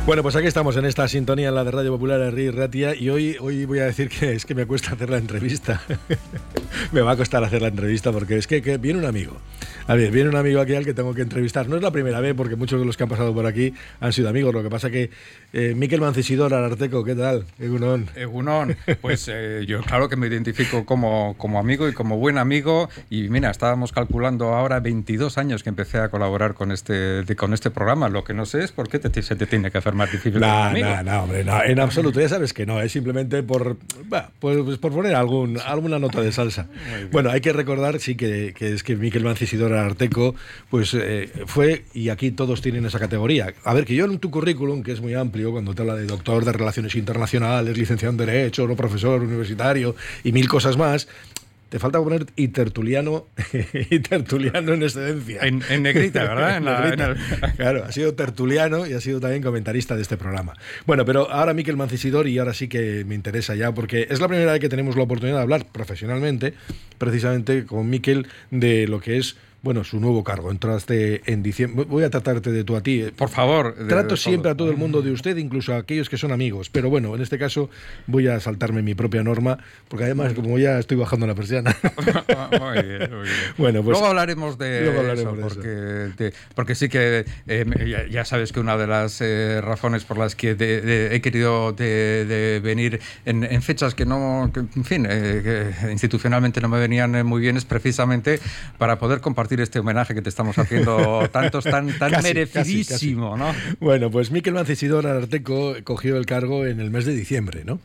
Bueno, pues aquí estamos en esta sintonía en la de Radio Popular Herri Ratia y hoy voy a decir que es que me cuesta hacer la entrevista. Me va a costar hacer la entrevista porque es que viene un amigo. A ver, viene un amigo aquí al que tengo que entrevistar. No es la primera vez porque muchos de los que han pasado por aquí han sido amigos. Lo que pasa que Mikel Mancisidor Ararteko, ¿qué tal? Egunon. Egunon, pues yo claro que me identifico como amigo y como buen amigo. Y mira, estábamos calculando ahora 22 años que empecé a colaborar con este programa. Lo que no sé es por qué se te tiene que hacer más difícil. No, hombre, no, en absoluto. Ya sabes que no, es simplemente por poner alguna nota de salsa. Bueno, hay que recordar, sí, que es que Mikel Mancisidor Ararteko, pues fue, y aquí todos tienen esa categoría. A ver, que yo en tu currículum, que es muy amplio, cuando te habla de doctor de Relaciones Internacionales, licenciado en Derecho, no profesor universitario y mil cosas más, te falta poner y tertuliano en excedencia. En negrita, ¿verdad? En negrita. Claro, ha sido tertuliano y ha sido también comentarista de este programa. Bueno, pero ahora Mikel Mancisidor, y ahora sí que me interesa ya, porque es la primera vez que tenemos la oportunidad de hablar profesionalmente, precisamente con Mikel, de lo que es, bueno, su nuevo cargo. Entraste en diciembre. Voy a tratarte de tú a ti. Por favor. Trato siempre a todo el mundo de usted, incluso a aquellos que son amigos. Pero bueno, en este caso voy a saltarme mi propia norma, porque además, como ya estoy bajando la persiana. Muy bien. Bueno, pues luego hablaremos de eso, porque sí que ya sabes que una de las razones por las que he querido de venir en fechas que no, en fin, que institucionalmente no me venían muy bien, es precisamente para poder compartir este homenaje que te estamos haciendo tan merecidísimo, casi. ¿No? Bueno, pues Mikel Mancisidor Ararteko cogió el cargo en el mes de diciembre, ¿no?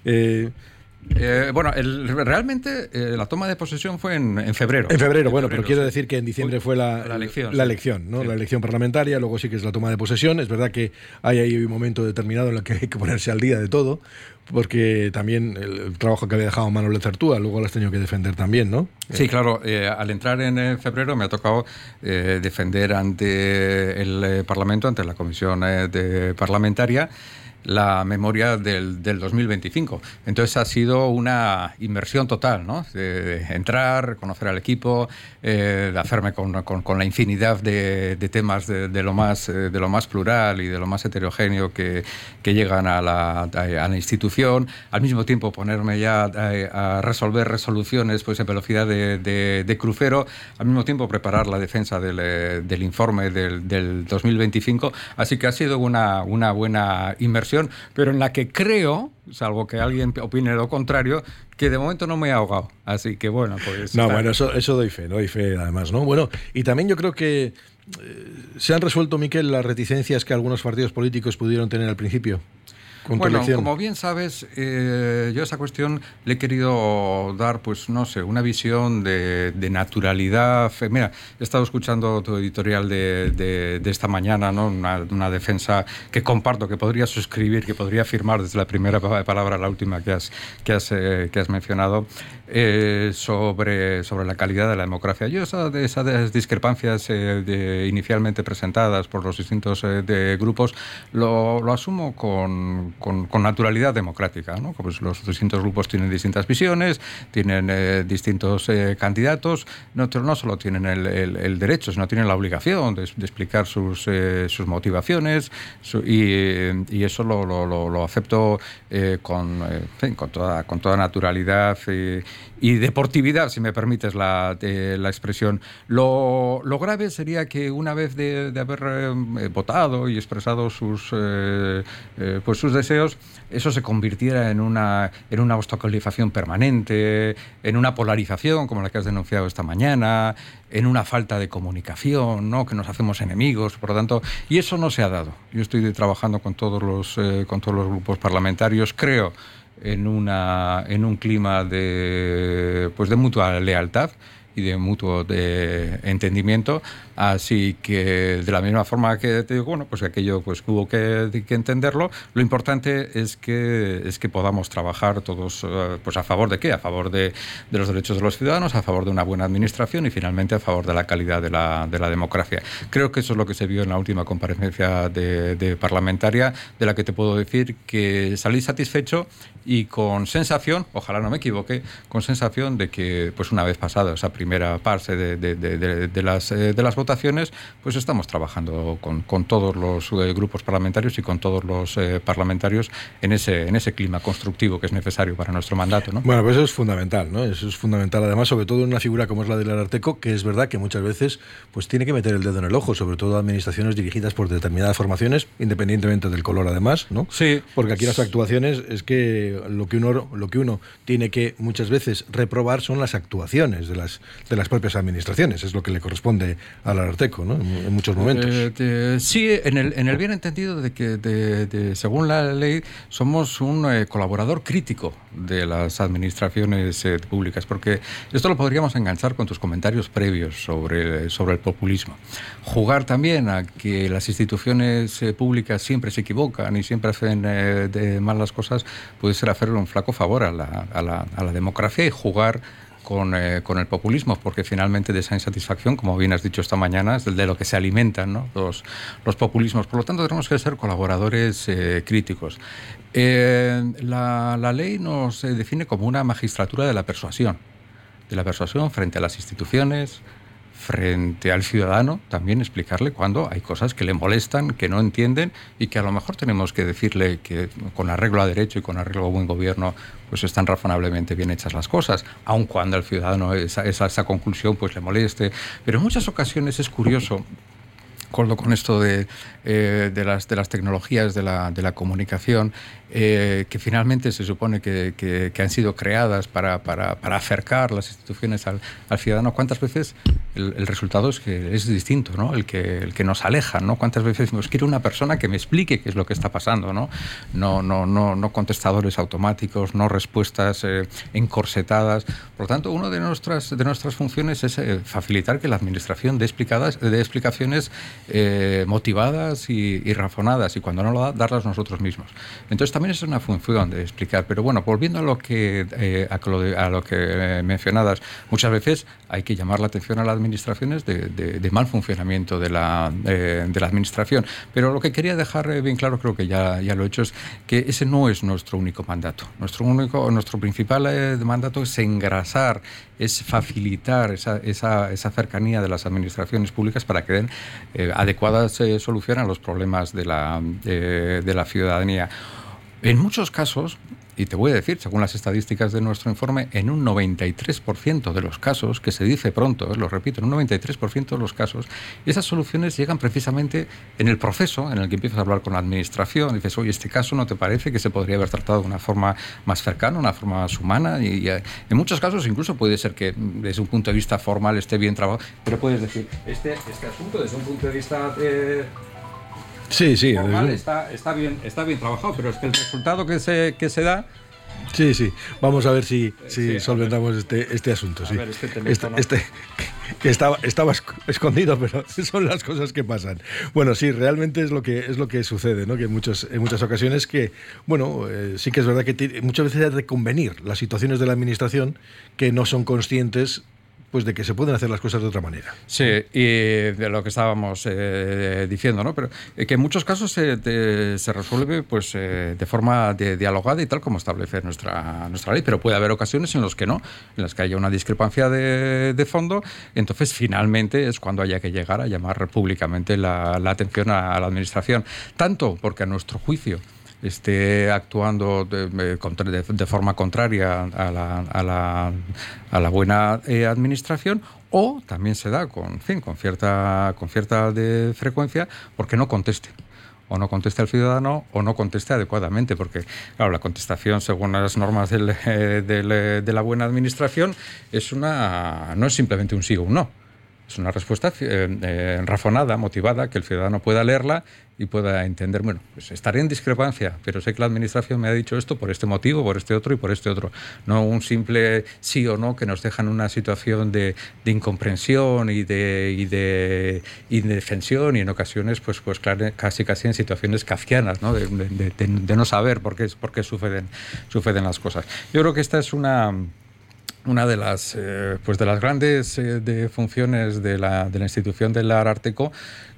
Realmente la toma de posesión fue en febrero. En febrero, bueno, pero quiero decir que en diciembre fue la elección, ¿no? Sí. La elección parlamentaria, luego sí que es la toma de posesión. Es verdad que hay ahí un momento determinado en el que hay que ponerse al día de todo, porque también el trabajo que había dejado Manuel Lezertúa, luego lo has tenido que defender también, ¿no? Sí, claro. Al entrar en febrero me ha tocado defender ante el Parlamento, ante la Comisión Parlamentaria, la memoria del 2025. Entonces ha sido una inmersión total, ¿no? De entrar, conocer al equipo, de hacerme con la infinidad de temas de lo más plural y de lo más heterogéneo que llegan a la institución. Al mismo tiempo ponerme ya a resolver resoluciones pues en velocidad de crucero. Al mismo tiempo preparar la defensa del informe del 2025. Así que ha sido una buena inmersión, pero en la que creo, salvo que alguien opine lo contrario, que de momento no me he ahogado. Así que bueno, pues... No, bueno, eso doy fe además, ¿no? Bueno, y también yo creo que se han resuelto, Mikel, las reticencias que algunos partidos políticos pudieron tener al principio. Bueno, como bien sabes, yo a esa cuestión le he querido dar, pues no sé, una visión de naturalidad. Mira, he estado escuchando tu editorial de esta mañana, ¿no? Una defensa que comparto, que podría suscribir, que podría firmar desde la primera palabra a la última que has mencionado, sobre la calidad de la democracia. Yo esas discrepancias inicialmente presentadas por los distintos grupos lo asumo con naturalidad democrática, ¿no? Pues los distintos grupos tienen distintas visiones, tienen distintos candidatos, no solo tienen el derecho, sino tienen la obligación de explicar sus motivaciones, y eso lo acepto con toda naturalidad y deportividad, si me permites la expresión. Lo grave sería que una vez de haber votado y expresado sus deseos, eso se convirtiera en una obstaculización permanente, en una polarización como la que has denunciado esta mañana, en una falta de comunicación, ¿no? Que nos hacemos enemigos, por lo tanto, y eso no se ha dado. Yo estoy trabajando con todos los grupos parlamentarios, creo en un clima de mutua lealtad y de mutuo entendimiento, así que de la misma forma que te digo, bueno, pues aquello pues hubo que entenderlo. Lo importante es que podamos trabajar todos pues a favor de ¿qué? A favor de los derechos de los ciudadanos, a favor de una buena administración y finalmente a favor de la calidad de la democracia. Creo que eso es lo que se vio en la última comparecencia de parlamentaria, de la que te puedo decir que salí satisfecho y con sensación, ojalá no me equivoque, con sensación de que pues una vez pasada esa primera fase de las votaciones, pues estamos trabajando con todos los grupos parlamentarios y con todos los parlamentarios en ese clima constructivo que es necesario para nuestro mandato, ¿no? Bueno, pues eso es fundamental, ¿no? Eso es fundamental, además, sobre todo en una figura como es la del Ararteko, que es verdad que muchas veces pues tiene que meter el dedo en el ojo, sobre todo a administraciones dirigidas por determinadas formaciones, independientemente del color, además, ¿no? Sí. Porque aquí las actuaciones es que lo que uno tiene que muchas veces reprobar son las actuaciones de las propias administraciones, es lo que le corresponde al Ararteko, ¿no? En muchos momentos. Sí, en el bien entendido de que según la ley somos un colaborador crítico de las administraciones públicas, porque esto lo podríamos enganchar con tus comentarios previos sobre el populismo. Jugar también a que las instituciones públicas siempre se equivocan y siempre hacen mal las cosas puede ser hacerle un flaco favor a la democracia y jugar con el populismo, porque finalmente de esa insatisfacción, como bien has dicho esta mañana, es de lo que se alimentan, ¿no? los populismos. Por lo tanto, tenemos que ser colaboradores críticos. La ley nos define como una magistratura de la persuasión frente a las instituciones, frente al ciudadano, también explicarle cuando hay cosas que le molestan, que no entienden y que a lo mejor tenemos que decirle que con arreglo a derecho y con arreglo a buen gobierno pues están razonablemente bien hechas las cosas, aun cuando al ciudadano esa conclusión pues le moleste. Pero en muchas ocasiones es curioso con esto de las tecnologías de la comunicación, que finalmente se supone que han sido creadas para acercar las instituciones al ciudadano. ¿Cuántas veces el resultado es distinto, ¿no? El que nos aleja, ¿no? ¿Cuántas veces decimos, quiero una persona que me explique qué es lo que está pasando, ¿no? No contestadores automáticos, no respuestas encorsetadas. Por lo tanto, una de nuestras funciones es facilitar que la administración dé explicaciones motivadas y razonadas, y cuando no lo da, darlas nosotros mismos. Entonces también es una función de explicar. Pero bueno, volviendo a lo que mencionabas, muchas veces hay que llamar la atención a las administraciones de mal funcionamiento de la administración. Pero lo que quería dejar bien claro, creo que ya lo he hecho, es que ese no es nuestro único mandato. Nuestro principal mandato es engrasar, es facilitar esa cercanía de las administraciones públicas para que den adecuadas soluciones a los problemas de la ciudadanía. En muchos casos, y te voy a decir, según las estadísticas de nuestro informe, en un 93% de los casos, que se dice pronto, lo repito, en un 93% de los casos, esas soluciones llegan precisamente en el proceso en el que empiezas a hablar con la administración y dices, oye, este caso ¿no te parece que se podría haber tratado de una forma más cercana, una forma más humana? Y en muchos casos incluso puede ser que desde un punto de vista formal esté bien trabajado, pero puedes decir, este asunto desde un punto de vista... Sí. Formal, está bien trabajado, pero es que el resultado que se da... Sí. Vamos a ver si solventamos este asunto. Sí. A ver, este teléfono... que estaba escondido, pero son las cosas que pasan. Bueno, sí, realmente es lo que sucede, ¿no? Que en muchas ocasiones que, bueno, sí que es verdad que muchas veces hay que reconvenir las situaciones de la administración que no son conscientes pues de que se pueden hacer las cosas de otra manera. Sí, y de lo que estábamos diciendo, ¿no? Pero que en muchos casos se resuelve pues de forma dialogada y tal como establece nuestra ley, pero puede haber ocasiones en las que no, en las que haya una discrepancia de fondo, entonces finalmente es cuando haya que llegar a llamar públicamente la atención a la administración, tanto porque a nuestro juicio esté actuando de forma contraria a la buena administración, o también se da con cierta frecuencia porque no conteste. O no conteste al ciudadano o no conteste adecuadamente, porque claro, la contestación según las normas de la buena administración no es simplemente un sí o un no. Es una respuesta razonada, motivada, que el ciudadano pueda leerla y pueda entender, bueno, pues estaré en discrepancia, pero sé que la administración me ha dicho esto por este motivo, por este otro y por este otro. No un simple sí o no que nos deja en una situación de incomprensión y de indefensión, y en ocasiones pues claro, casi en situaciones kafkianas, ¿no? de no saber por qué suceden las cosas. Yo creo que esta es una de las grandes funciones de la institución del Ararteko,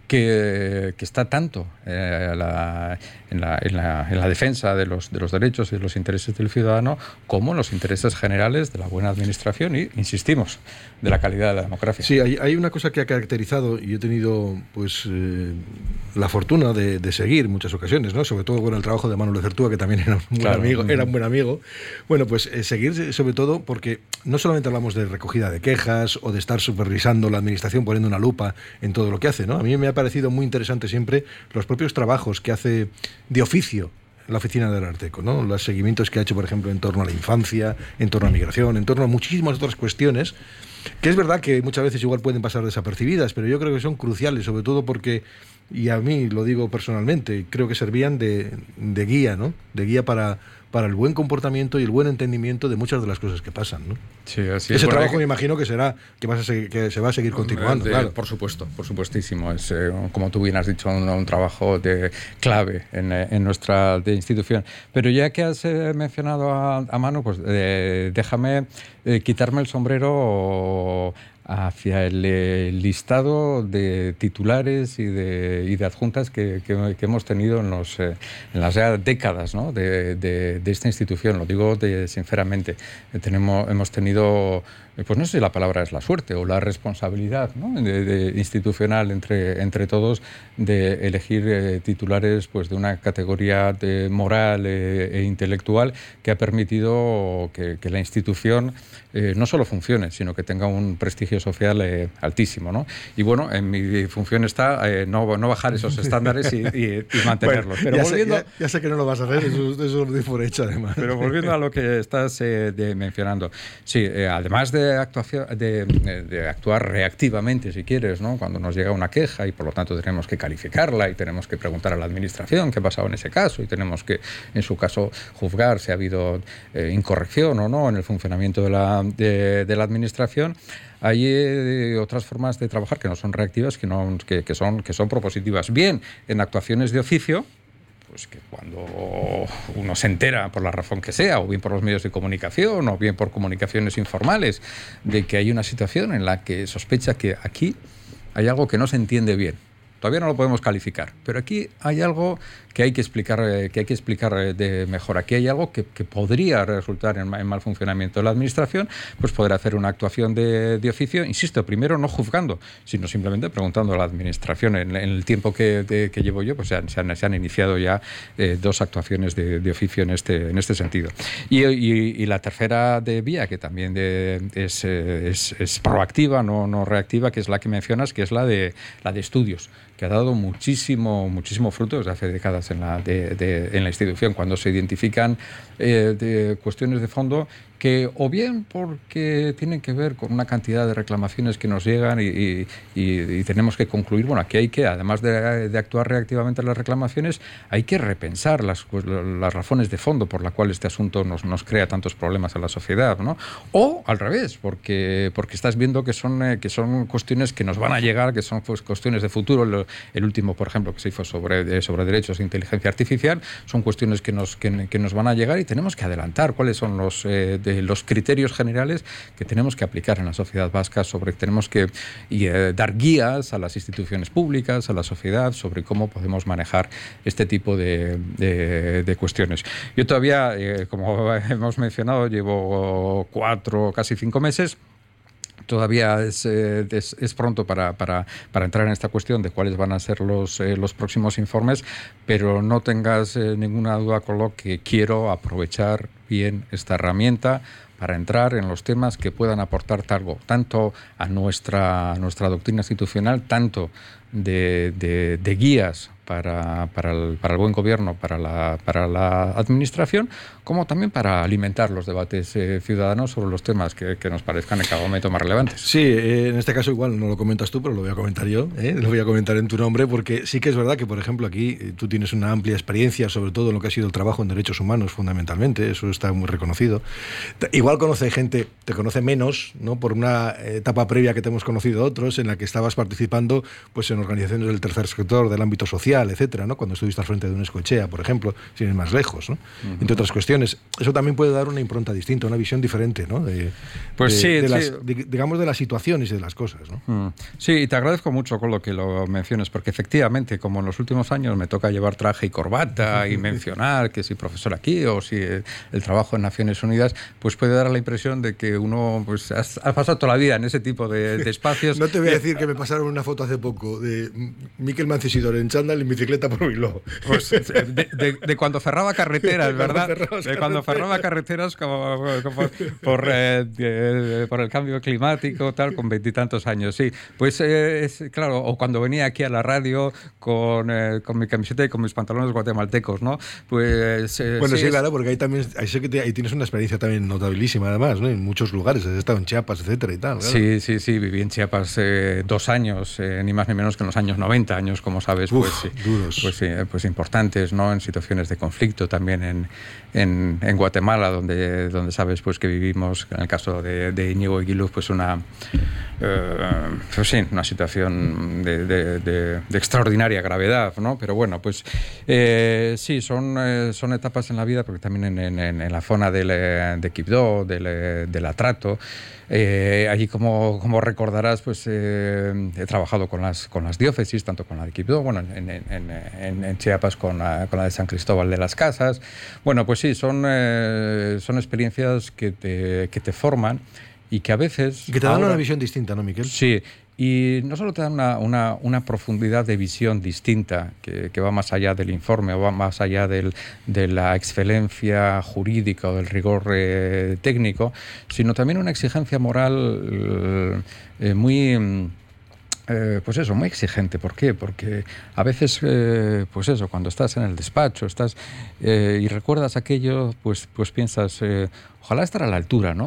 que está tanto en la defensa de los derechos y de los intereses del ciudadano como en los intereses generales de la buena administración y, insistimos, de la calidad de la democracia. Sí, hay una cosa que ha caracterizado, y he tenido pues la fortuna de seguir muchas ocasiones, ¿no? Sobre todo con el trabajo de Manuel Lezertúa, que también era un buen amigo. Bueno, pues seguir sobre todo porque no solamente hablamos de recogida de quejas o de estar supervisando la administración, poniendo una lupa en todo lo que hace, ¿no? A mí me ha parecido muy interesante siempre los propios trabajos que hace de oficio la oficina del Ararteko, ¿no? Los seguimientos que ha hecho, por ejemplo, en torno a la infancia, en torno a migración, en torno a muchísimas otras cuestiones, que es verdad que muchas veces igual pueden pasar desapercibidas, pero yo creo que son cruciales, sobre todo porque, y a mí lo digo personalmente, creo que servían de guía, ¿no? De guía para el buen comportamiento y el buen entendimiento de muchas de las cosas que pasan, ¿no? Sí, así es. Ese trabajo me imagino que se va a seguir continuando, claro. Por supuestísimo. Es, como tú bien has dicho, un trabajo clave en nuestra institución. Pero ya que has mencionado a Manu, pues déjame quitarme el sombrero hacia el listado de titulares y de adjuntas que hemos tenido en las ya décadas, ¿no? de esta institución. Lo digo sinceramente. Hemos tenido, pues no sé si la palabra es la suerte o la responsabilidad, ¿no? institucional entre todos de elegir titulares pues de una categoría moral e intelectual que ha permitido que la institución no solo funcione, sino que tenga un prestigio social altísimo, ¿no? Y bueno, en mi función está no bajar esos estándares y mantenerlos. Bueno, pero ya sé que no lo vas a hacer, eso lo doy por hecho además. Pero volviendo a lo que estás mencionando, sí, además de actuar reactivamente, si quieres, ¿no? Cuando nos llega una queja y por lo tanto tenemos que calificarla y tenemos que preguntar a la administración qué ha pasado en ese caso y tenemos que, en su caso, juzgar si ha habido incorrección o no en el funcionamiento de la administración. Hay otras formas de trabajar que no son reactivas, que son propositivas. Bien, en actuaciones de oficio, pues que cuando uno se entera, por la razón que sea, o bien por los medios de comunicación, o bien por comunicaciones informales, de que hay una situación en la que sospecha que aquí hay algo que no se entiende bien. Todavía no lo podemos calificar, pero aquí hay algo que hay que explicar de mejor. Aquí hay algo que podría resultar en mal funcionamiento de la administración, pues poder hacer una actuación de oficio, insisto, primero no juzgando, sino simplemente preguntando a la administración. En el tiempo que llevo yo, pues se han iniciado ya 2 actuaciones de oficio en este sentido. Y la tercera vía, que también es proactiva, no reactiva, que es la que mencionas, que es la de estudios, que ha dado muchísimo fruto desde hace décadas en la institución, cuando se identifican cuestiones de fondo que o bien porque tienen que ver con una cantidad de reclamaciones que nos llegan y tenemos que concluir, bueno, aquí hay que, además de actuar reactivamente en las reclamaciones, hay que repensar las razones de fondo por las cuales este asunto nos crea tantos problemas a la sociedad, ¿no? O al revés, porque estás viendo que son cuestiones que nos van a llegar, que son pues cuestiones de futuro. El último, por ejemplo, que se hizo sobre derechos de inteligencia artificial, son cuestiones que nos van a llegar y tenemos que adelantar cuáles son los criterios generales que tenemos que aplicar en la sociedad vasca, tenemos que dar guías a las instituciones públicas, a la sociedad, sobre cómo podemos manejar este tipo de cuestiones. Yo todavía, como hemos mencionado, llevo 4, casi 5 meses. Todavía es pronto para entrar en esta cuestión de cuáles van a ser los próximos informes, pero no tengas ninguna duda con lo que quiero aprovechar bien esta herramienta para entrar en los temas que puedan aportar algo, tanto a nuestra doctrina institucional, tanto de guías para el buen gobierno, para la administración, como también para alimentar los debates ciudadanos sobre los temas que nos parezcan en cada momento más relevantes. Sí, en este caso igual no lo comentas tú, pero lo voy a comentar yo, lo voy a comentar en tu nombre, porque sí que es verdad que, por ejemplo, aquí tú tienes una amplia experiencia, sobre todo en lo que ha sido el trabajo en derechos humanos, fundamentalmente, eso está muy reconocido. Igual te conoce menos, ¿no? Por una etapa previa que te hemos conocido otros, en la que estabas participando pues en organizaciones del tercer sector, del ámbito social, social, etcétera, ¿no? Cuando estuviste al frente de un Escochea, por ejemplo, sin ir más lejos, ¿no? Entre otras cuestiones. Eso también puede dar una impronta distinta, una visión diferente, ¿no? Digamos, de las situaciones y de las cosas, ¿no? Sí, y te agradezco mucho con lo que lo menciones, porque efectivamente, como en los últimos años me toca llevar traje y corbata y mencionar que si profesor aquí o si el trabajo en Naciones Unidas, pues puede dar la impresión de que uno pues ha pasado toda la vida en ese tipo de espacios. No te voy a decir que me pasaron una foto hace poco de Miquel Mancesidor en chándal en bicicleta por Bilbao. Pues de cuando cerraba carreteras, ¿verdad? De cuando cerraba carreteras como por el cambio climático, tal, con 20 y tantos años, sí. Pues claro, o cuando venía aquí a la radio con mi camiseta y con mis pantalones guatemaltecos, ¿no? Pues bueno, sí, claro, porque ahí sé que ahí tienes una experiencia también notabilísima, además, ¿no? En muchos lugares, has estado en Chiapas, etcétera y tal. Claro. Sí, viví en Chiapas 2 años, ni más ni menos que en los años 90, años, como sabes, duros. Pues importantes, ¿no? En situaciones de conflicto, también en Guatemala, donde sabes pues que vivimos, en el caso de Íñigo Eguiluz, pues una situación de extraordinaria gravedad, ¿no? Pero bueno, pues sí, son etapas en la vida, porque también en la zona de Quibdó, del Atrato, allí como recordarás, pues he trabajado con las diócesis, tanto con la de Quibdó, bueno, en Chiapas con la de San Cristóbal de las Casas. Bueno, pues sí, son experiencias que te forman y que a veces... Y que te dan una visión distinta, ¿no, Miquel? Sí, y no solo te dan una profundidad de visión distinta que va más allá del informe o va más allá de la excelencia jurídica o del rigor técnico, sino también una exigencia moral muy... pues eso, muy exigente. ¿Por qué? Porque a veces, pues eso, cuando estás en el despacho y recuerdas aquello, pues piensas, ojalá estar a la altura, ¿no?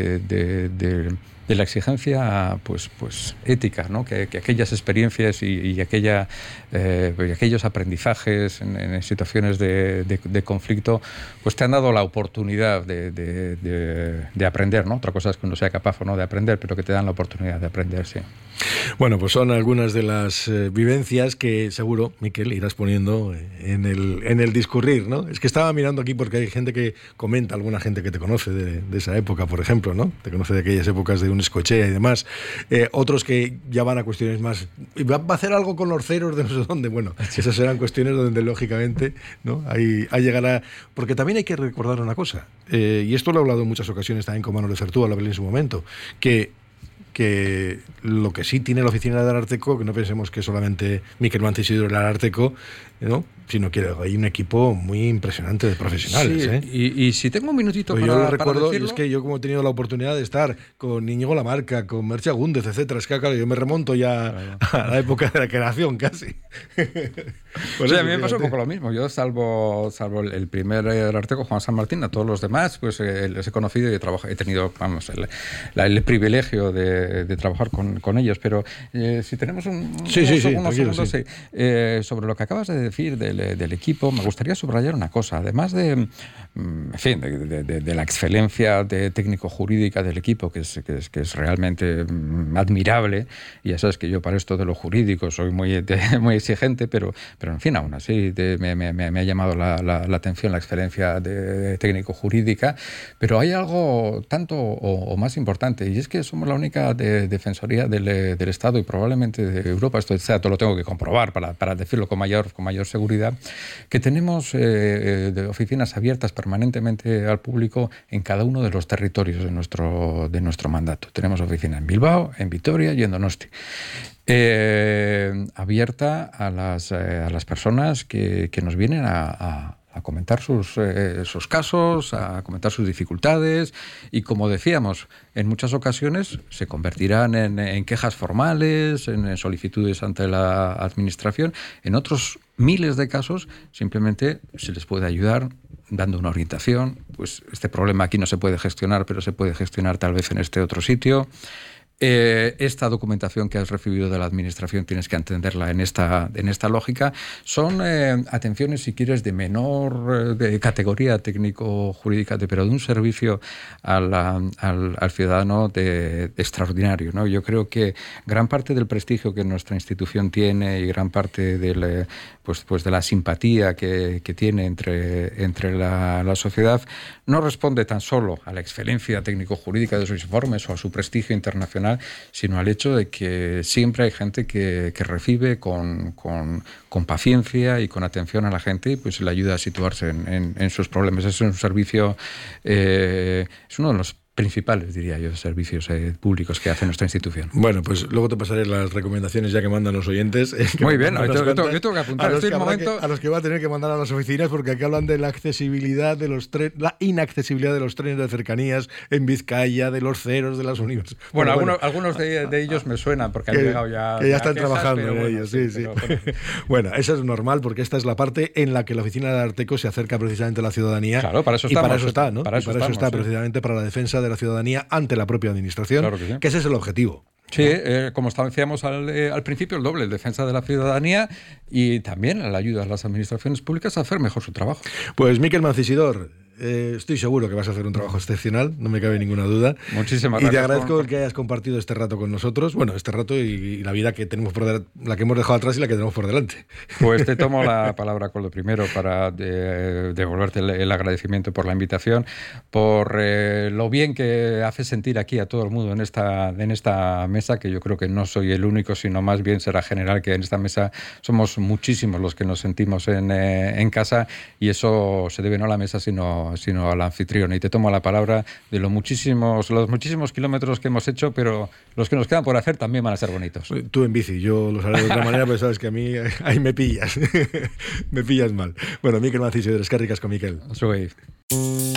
de la exigencia pues ética, ¿no? Que aquellas experiencias y aquellos aprendizajes en situaciones de conflicto pues te han dado la oportunidad de aprender, ¿no? Otra cosa es que uno sea capaz o no de aprender, pero que te dan la oportunidad de aprender, sí. Bueno, pues son algunas de las vivencias que seguro, Miquel, irás poniendo en el discurrir, ¿no? Es que estaba mirando aquí porque hay gente que comenta, alguna gente que te conoce de esa época, por ejemplo, ¿no? Te conoce de aquellas épocas de un Escochea y demás. Otros que ya van a cuestiones más... ¿Va a hacer algo con los ceros de no sé dónde? Bueno, esas serán cuestiones donde, lógicamente, ¿no? Ahí llegará... Porque también hay que recordar una cosa, y esto lo he hablado en muchas ocasiones también con Manuel Certúa, lo hablé en su momento, que lo que sí tiene la oficina del Ararteko, que no pensemos que solamente Miquel Mancesidor el Ararteko, ¿no? Sino que hay un equipo muy impresionante de profesionales. Sí, y si tengo un minutito pues para yo lo recuerdo, decirlo... y es que yo como he tenido la oportunidad de estar con Íñigo Lamarca, con Merche Agúndez, etcétera, es que claro, yo me remonto ya a la época de la creación casi. Pues sí, a mí me pasó un poco lo mismo. Yo, salvo el primer Ararteko, Juan San Martín, a todos los demás, pues les he conocido y he tenido, vamos, el privilegio de trabajar con ellos. Pero si tenemos unos segundos sobre lo que acabas de decir del equipo, me gustaría subrayar una cosa. Además de la excelencia técnico-jurídica del equipo, que es realmente admirable, y ya sabes que yo para esto de lo jurídico soy muy exigente, pero en fin, aún así me ha llamado la atención la excelencia técnico-jurídica, pero hay algo tanto o más importante, y es que somos la única defensoría del Estado y probablemente de Europa, esto lo tengo que comprobar para decirlo con mayor seguridad, que tenemos oficinas abiertas permanentemente al público en cada uno de los territorios de nuestro mandato. Tenemos oficina en Bilbao, en Vitoria y en Donosti. Abierta a las personas que nos vienen a comentar sus casos, a comentar sus dificultades, y como decíamos, en muchas ocasiones se convertirán en quejas formales, en solicitudes ante la administración. En otros miles de casos simplemente se les puede ayudar dando una orientación, pues este problema aquí no se puede gestionar, pero se puede gestionar tal vez en este otro sitio. Esta documentación que has recibido de la Administración tienes que entenderla en esta lógica. Son atenciones, si quieres, de menor de categoría técnico-jurídica, pero de un servicio al ciudadano de extraordinario, ¿no? Yo creo que gran parte del prestigio que nuestra institución tiene y gran parte de la simpatía que tiene entre la sociedad no responde tan solo a la excelencia técnico-jurídica de sus informes o a su prestigio internacional, sino al hecho de que siempre hay gente que recibe con paciencia y con atención a la gente y pues le ayuda a situarse en sus problemas. Es un servicio, es uno de los principales, diría yo, servicios públicos que hace nuestra institución. Bueno, pues luego te pasaré las recomendaciones ya que mandan los oyentes. Muy bien, yo tengo que apuntar. A los que va a tener que mandar a las oficinas, porque aquí hablan de la accesibilidad de los la inaccesibilidad de los trenes de cercanías en Vizcaya, de los ceros de las universidades. Bueno, algunos de ellos me suenan porque han llegado ya. Que ya están trabajando en ellos, sí. Bueno, eso es normal porque esta es la parte en la que la oficina de Arteco se acerca precisamente a la ciudadanía. Claro, para eso estamos. Y para eso está, ¿no? Para eso está precisamente para la defensa de la ciudadanía ante la propia administración, claro que sí. Que ese es el objetivo. Sí, como establecíamos al principio, el doble, defensa de la ciudadanía y también la ayuda a las administraciones públicas a hacer mejor su trabajo. Pues Miquel Mancisidor, estoy seguro que vas a hacer un trabajo excepcional, no me cabe ninguna duda. Muchísimas gracias. Y te agradezco que hayas compartido este rato con nosotros, bueno, este rato y la vida que tenemos la que hemos dejado atrás y la que tenemos por delante. Pues te tomo la palabra con lo primero para devolverte el agradecimiento por la invitación, por lo bien que hace sentir aquí a todo el mundo en esta mesa, que yo creo que no soy el único, sino más bien será general, que en esta mesa somos muchísimos los que nos sentimos en casa, y eso se debe no a la mesa, sino al anfitrión. Y te tomo la palabra de los muchísimos kilómetros que hemos hecho, pero los que nos quedan por hacer también van a ser bonitos. Tú en bici, yo los haré de otra manera, pero sabes que a mí ahí me pillas. Me pillas mal. Bueno, Miquel Mancisidor, eskerrik asko, Miquel. Zuei.